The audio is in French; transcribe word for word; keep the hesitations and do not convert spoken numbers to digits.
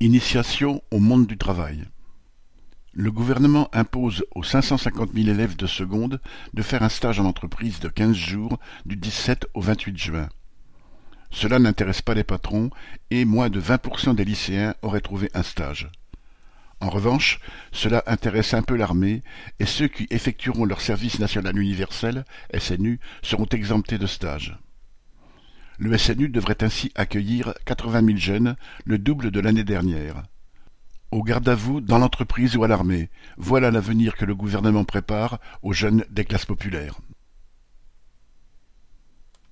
Initiation au monde du travail. Le gouvernement impose aux cinq cent cinquante mille élèves de seconde de faire un stage en entreprise de quinze jours du dix-sept au vingt-huit juin. Cela n'intéresse pas les patrons et moins de vingt pour cent des lycéens auraient trouvé un stage. En revanche, cela intéresse un peu l'armée et ceux qui effectueront leur service national universel, S N U, seront exemptés de stage. Le S N U devrait ainsi accueillir quatre-vingt mille jeunes, le double de l'année dernière. Au garde à vous, dans l'entreprise ou à l'armée, voilà l'avenir que le gouvernement prépare aux jeunes des classes populaires.